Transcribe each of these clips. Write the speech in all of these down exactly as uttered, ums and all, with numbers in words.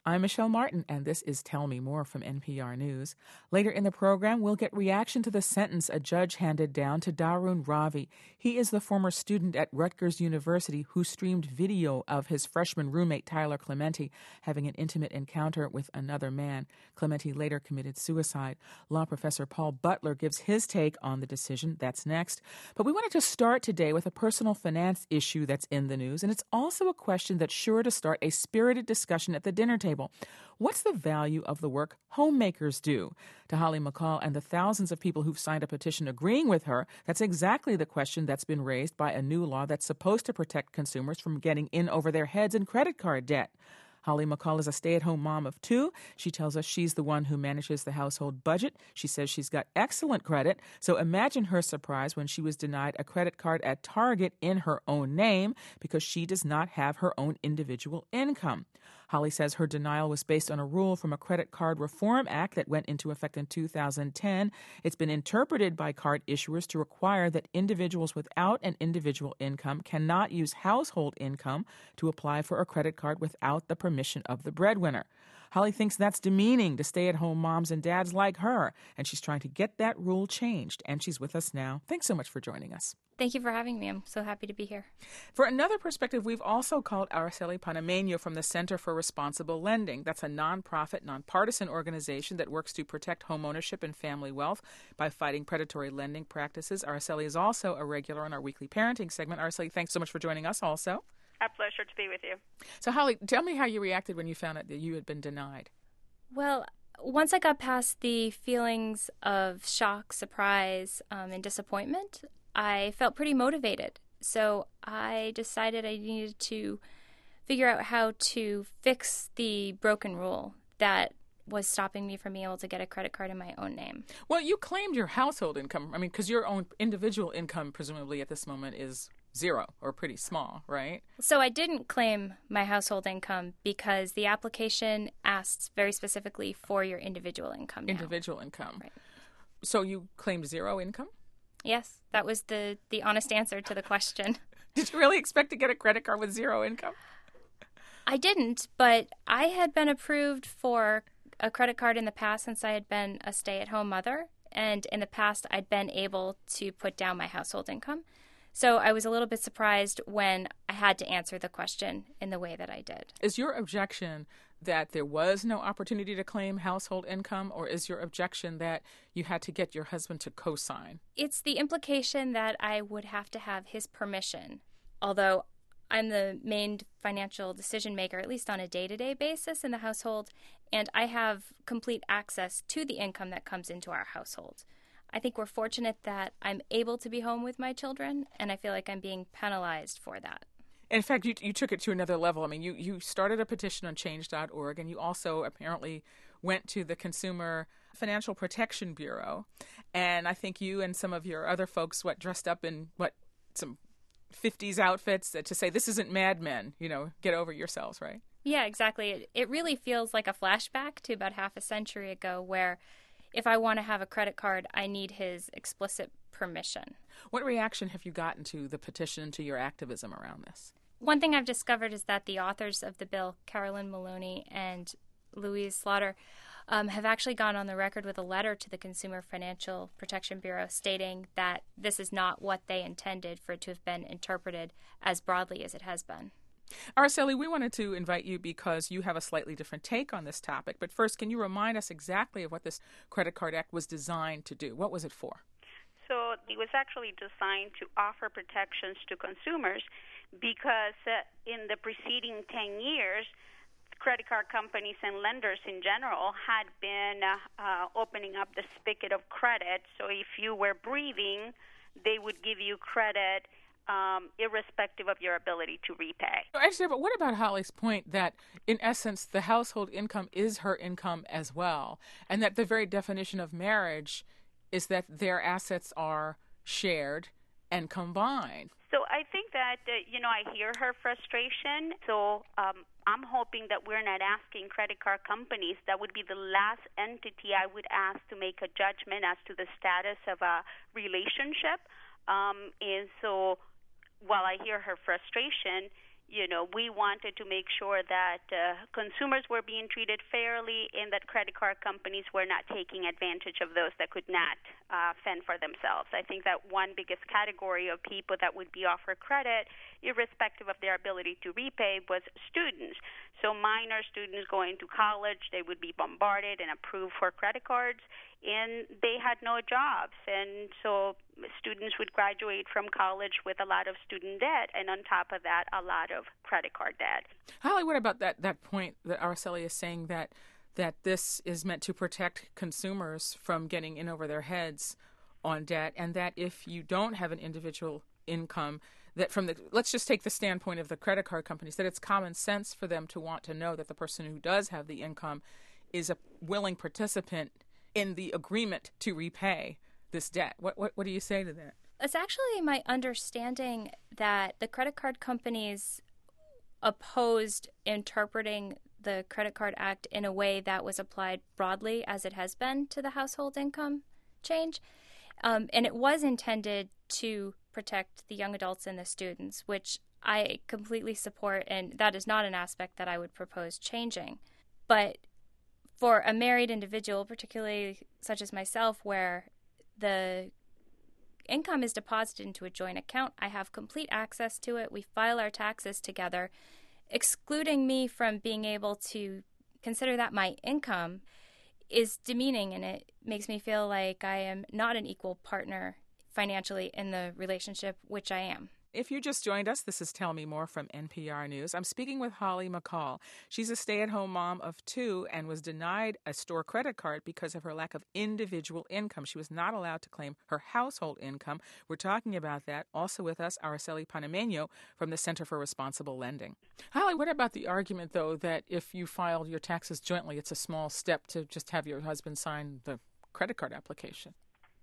I'm Michelle Martin, and this is Tell Me More from N P R News. Later in the program, we'll get reaction to the sentence a judge handed down to Darun Ravi. He is the former student at Rutgers University who streamed video of his freshman roommate, Tyler Clementi, having an intimate encounter with another man. Clementi later committed suicide. Law professor Paul Butler gives his take on the decision. That's next. But we wanted to start today with a personal finance issue that's in the news, and it's also a question that's sure to start a spirited discussion at the dinner table. What's the value of the work homemakers do? To Holly McCall and the thousands of people who've signed a petition agreeing with her, that's exactly the question that's been raised by a new law that's supposed to protect consumers from getting in over their heads in credit card debt. Holly McCall is a stay-at-home mom of two. She tells us she's the one who manages the household budget. She says she's got excellent credit. So imagine her surprise when she was denied a credit card at Target in her own name because she does not have her own individual income. Holly says her denial was based on a rule from a Credit Card Reform Act that went into effect in two thousand ten. It's been interpreted by card issuers to require that individuals without an individual income cannot use household income to apply for a credit card without the permission of the breadwinner. Holly thinks that's demeaning to stay-at-home moms and dads like her, and she's trying to get that rule changed. And she's with us now. Thanks so much for joining us. Thank you for having me. I'm so happy to be here. For another perspective, we've also called Araceli Panameño from the Center for Responsible Lending. That's a nonprofit, nonpartisan organization that works to protect homeownership and family wealth by fighting predatory lending practices. Araceli is also a regular on our weekly parenting segment. Araceli, thanks so much for joining us also. A pleasure to be with you. So, Holly, tell me how you reacted when you found out that you had been denied. Well, once I got past the feelings of shock, surprise, um, and disappointment, I felt pretty motivated. So I decided I needed to figure out how to fix the broken rule that was stopping me from being able to get a credit card in my own name. Well, you claimed your household income. I mean, because your own individual income, presumably at this moment, is zero or pretty small, right? So I didn't claim my household income because the application asks very specifically for your individual income now. Individual income. Right. So you claimed zero income? Yes, that was the, the honest answer to the question. Did you really expect to get a credit card with zero income? I didn't, but I had been approved for a credit card in the past since I had been a stay-at-home mother, and in the past I'd been able to put down my household income. So I was a little bit surprised when I had to answer the question in the way that I did. Is your objection that there was no opportunity to claim household income, or is your objection that you had to get your husband to co-sign? It's the implication that I would have to have his permission, although I'm the main financial decision maker, at least on a day-to-day basis in the household, and I have complete access to the income that comes into our household. I think we're fortunate that I'm able to be home with my children, and I feel like I'm being penalized for that. In fact, you you took it to another level. I mean, you, you started a petition on change dot org, and you also apparently went to the Consumer Financial Protection Bureau. And I think you and some of your other folks, what, dressed up in, what, some fifties outfits to say, this isn't Mad Men, you know, get over yourselves, right? Yeah, exactly. It, it really feels like a flashback to about half a century ago where if I want to have a credit card, I need his explicit permission. What reaction have you gotten to the petition, to your activism around this? One thing I've discovered is that the authors of the bill, Carolyn Maloney and Louise Slaughter, um, have actually gone on the record with a letter to the Consumer Financial Protection Bureau stating that this is not what they intended for it to have been interpreted as broadly as it has been. Araceli, we wanted to invite you because you have a slightly different take on this topic. But first, can you remind us exactly of what this Credit Card Act was designed to do? What was it for? So it was actually designed to offer protections to consumers because uh, in the preceding ten years, credit card companies and lenders in general had been uh, uh, opening up the spigot of credit. So if you were breathing, they would give you credit Um, irrespective of your ability to repay. Actually, but what about Holly's point that, in essence, the household income is her income as well, and that the very definition of marriage is that their assets are shared and combined? So I think that, uh, you know, I hear her frustration. So um, I'm hoping that we're not asking credit card companies. That would be the last entity I would ask to make a judgment as to the status of a relationship. Um, and so while I hear her frustration, You know, we wanted to make sure that uh, consumers were being treated fairly and that credit card companies were not taking advantage of those that could not uh, fend for themselves. I think that one biggest category of people that would be offered credit, irrespective of their ability to repay, was students. So minor students going to college, they would be bombarded and approved for credit cards, and they had no jobs. And so students would graduate from college with a lot of student debt, and on top of that, a lot of credit card debt. Holly, what about that, that point that Araceli is saying that that this is meant to protect consumers from getting in over their heads on debt, and that if you don't have an individual income, that from the, let's just take the standpoint of the credit card companies, that it's common sense for them to want to know that the person who does have the income is a willing participant in the agreement to repay this debt. What, what, what do you say to that? It's actually my understanding that the credit card companies opposed interpreting the Credit Card Act in a way that was applied broadly, as it has been to the household income change. Um, and it was intended to protect the young adults and the students, which I completely support, and that is not an aspect that I would propose changing. But for a married individual, particularly such as myself, where the income is deposited into a joint account, I have complete access to it, we file our taxes together, excluding me from being able to consider that my income is demeaning, and it makes me feel like I am not an equal partner financially in the relationship, which I am. If you just joined us, this is Tell Me More from N P R News. I'm speaking with Holly McCall. She's a stay-at-home mom of two and was denied a store credit card because of her lack of individual income. She was not allowed to claim her household income. We're talking about that. Also with us, Araceli Panameño from the Center for Responsible Lending. Holly, what about the argument, though, that if you filed your taxes jointly, it's a small step to just have your husband sign the credit card application?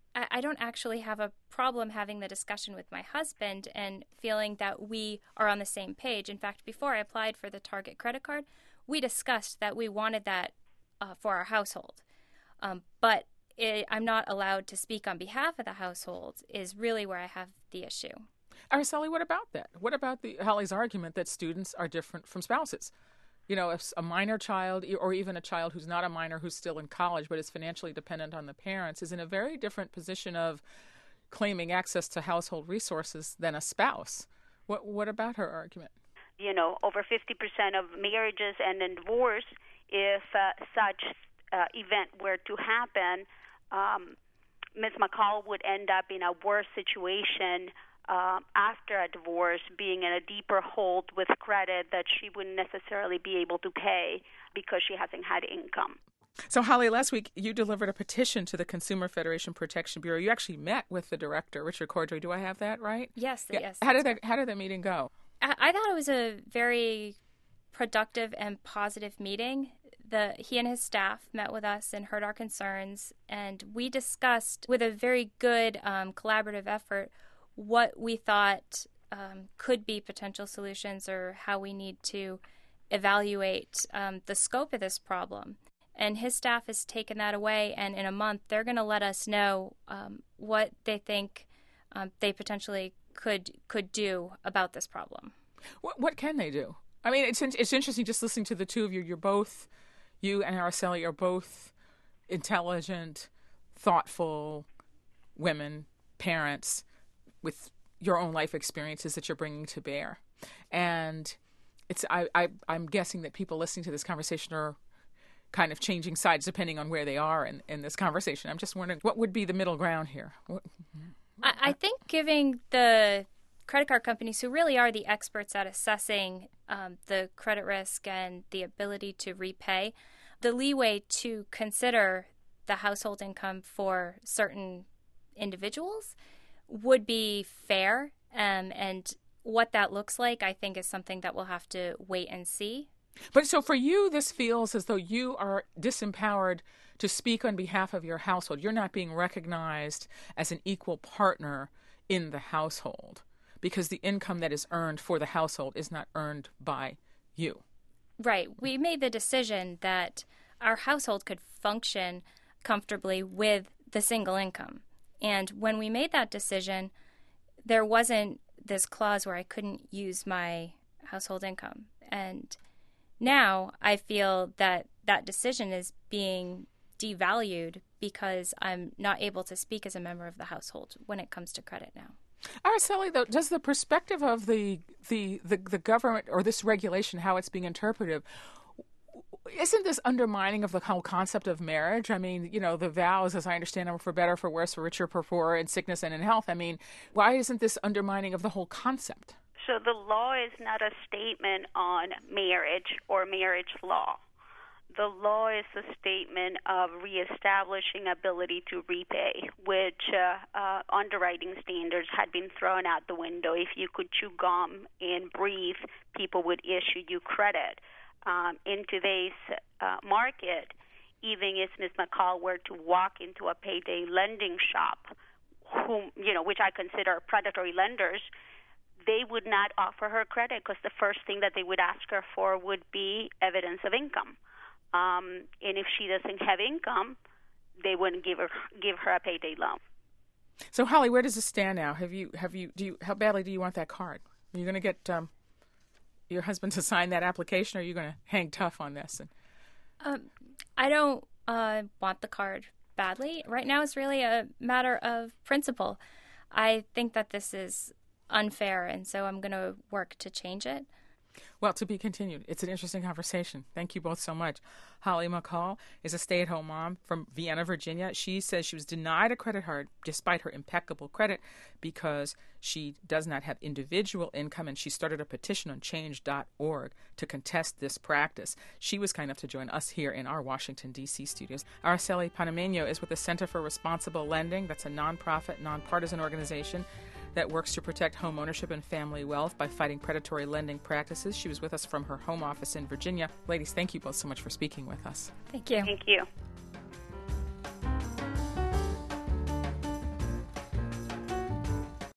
I don't actually have a problem having the discussion with my husband and feeling that we are on the same page. In fact, before I applied for the Target credit card, we discussed that we wanted that uh, for our household. Um, but it, I'm not allowed to speak on behalf of the household is really where I have the issue. Araceli, what about that? What about the Holly's argument that students are different from spouses? You know, if a minor child or even a child who's not a minor who's still in college but is financially dependent on the parents is in a very different position of claiming access to household resources than a spouse. What what about her argument? You know, over fifty percent of marriages end in divorce. If uh, such uh, event were to happen, um, Miz McCall would end up in a worse situation Uh, after a divorce, being in a deeper hold with credit that she wouldn't necessarily be able to pay because she hasn't had income. So, Holly, last week you delivered a petition to the Consumer Federation Protection Bureau. You actually met with the director, Richard Cordray. Do I have that right? Yes, yeah. yes. How did that How did that meeting go? I, I thought it was a very productive and positive meeting. The he and his staff met with us and heard our concerns, and we discussed with a very good um, collaborative effort what we thought um, could be potential solutions or how we need to evaluate um, the scope of this problem. And his staff has taken that away, and in a month they're going to let us know um, what they think um, they potentially could could do about this problem. What, what can they do? I mean, it's it's interesting just listening to the two of you. You're both, you and Araceli are both intelligent, thoughtful women, parents, with your own life experiences that you're bringing to bear. And it's I, I, I'm guessing that people listening to this conversation are kind of changing sides depending on where they are in, in this conversation. I'm just wondering, what would be the middle ground here? What, I, I think giving the credit card companies, who really are the experts at assessing um, the credit risk and the ability to repay, the leeway to consider the household income for certain individuals would be fair, um, and what that looks like, I think, is something that we'll have to wait and see. But so for you, this feels as though you are disempowered to speak on behalf of your household. You're not being recognized as an equal partner in the household because the income that is earned for the household is not earned by you. Right. We made the decision that our household could function comfortably with the single income. And when we made that decision, there wasn't this clause where I couldn't use my household income. And now I feel that that decision is being devalued because I'm not able to speak as a member of the household when it comes to credit now. Araceli, though, does the perspective of the, the, the, the government or this regulation, how it's being interpreted, isn't this undermining of the whole concept of marriage? I mean, you know, the vows, as I understand them, are for better, for worse, for richer, for poorer, in sickness and in health. I mean, why isn't this undermining of the whole concept? So the law is not a statement on marriage or marriage law. The law is a statement of reestablishing ability to repay, which uh, uh, underwriting standards had been thrown out the window. If you could chew gum and breathe, people would issue you credit. Um, in today's uh, market, even if Miz McCall were to walk into a payday lending shop, whom you know, which I consider predatory lenders, they would not offer her credit because the first thing that they would ask her for would be evidence of income. Um, and if she doesn't have income, they wouldn't give her give her a payday loan. So, Holly, where does this stand now? Have you have you do you how badly do you want that card? Are you going to get um, your husband to sign that application, or are you going to hang tough on this? And... Um, I don't uh, want the card badly. Right now, it's really a matter of principle. I think that this is unfair, and so I'm going to work to change it. Well, to be continued. It's an interesting conversation. Thank you both so much. Holly McCall is a stay-at-home mom from Vienna, Virginia. She says she was denied a credit card despite her impeccable credit because she does not have individual income, and she started a petition on change dot org to contest this practice. She was kind enough to join us here in our Washington, D C studios. Araceli Panameno is with the Center for Responsible Lending. That's a nonprofit, nonpartisan organization that works to protect home ownership and family wealth by fighting predatory lending practices. She was with us from her home office in Virginia. Ladies, thank you both so much for speaking with us. Thank you. Thank you.